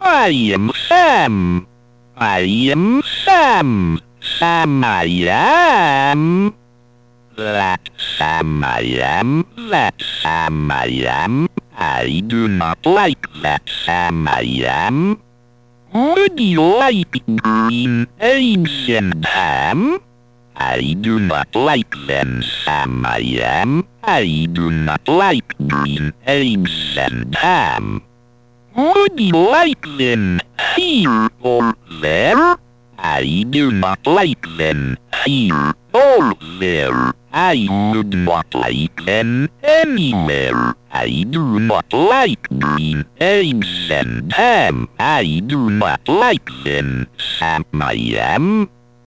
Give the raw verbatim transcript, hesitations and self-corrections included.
I am Sam. I am Sam. Sam I am. That Sam I am. That Sam I am. I do not like that Sam I am. Would you like green eggs and ham? I do not like them, Sam I am. I do not like green eggs and ham. Would you like them here or there? I do not like them here or there. I would not like them anywhere. I do not like green eggs and ham. I do not like them, Sam I am.